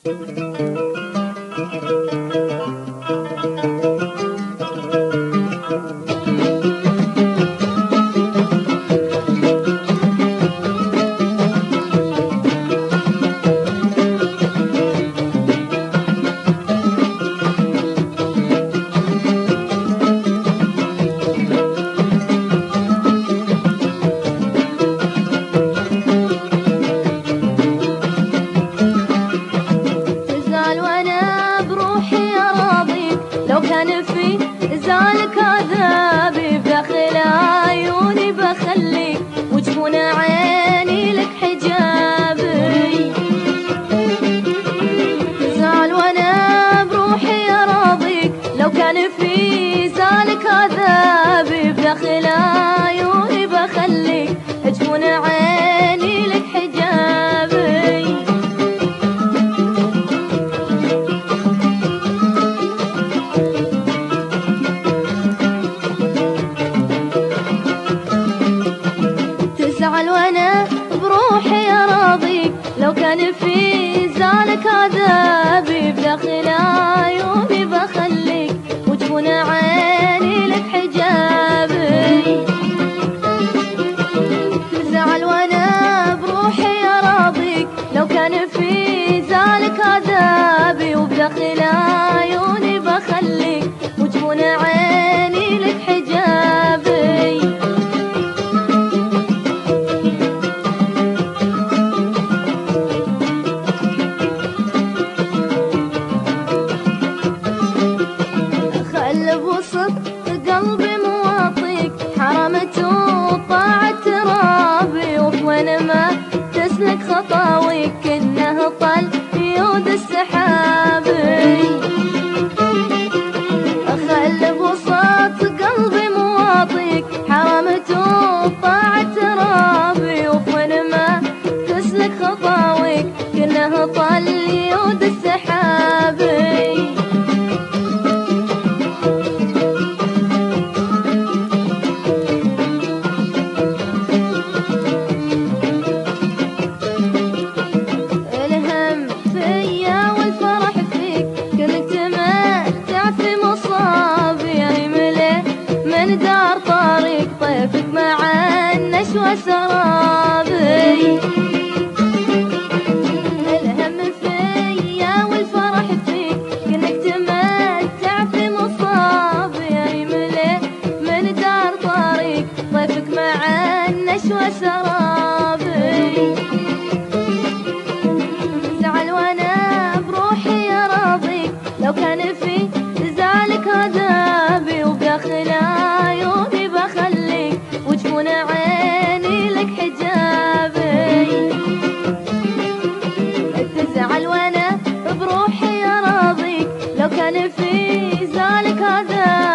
لو كان في زعلك عذابي بداخل عيوني بخليك وتكون عيني لك حجابي. تزعل وانا بروحي اراضيك لو كان في زعلك عذابي بداخل عيوني بخليك تكون عيني لك حجابي. تزعل وانا بروحي اراضيك لو كان في زعلك عذابي بداخل عيوني بخليك وتكون عيني لك حجابي. تزعل وانا بروحي اراضيك لو كان في زعلك عذابي وبداخل عيوني بخليك وتكون عيني لك حجابي. قلبي مواطيك حرمت وطاعت ترابي وين ما تسلك خطاويك كأنه طل يود السحابي. أخلب وسط قلبي مواطيك حرمت وطاعت ترابي وين ما تسلك خطاويك كأنه طل يود السحابي. دار طريق طيفك مع النشوى سرابي. الهم فيا والفرح فيك كأنك تمتع في مصابي. يملي من دار طريق طيفك مع النشوى سرابي. زعل وانا بروحي اراضيك لو كان في زعلك عذابي وبداخل عيوني بخليك وتكون عيني لك حجابي. تزعل وانا بروحي اراضيك لو كان في زعلك عذابي